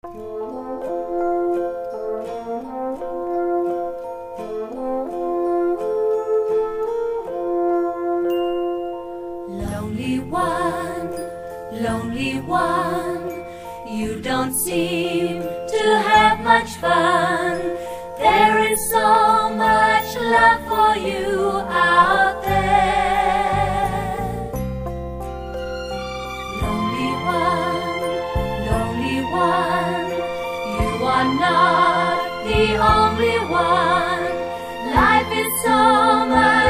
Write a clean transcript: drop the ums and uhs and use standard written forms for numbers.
Lonely one, you don't seem to have much fun. There is so much love for you out there. Lonely one, you are not the only one. Life is so much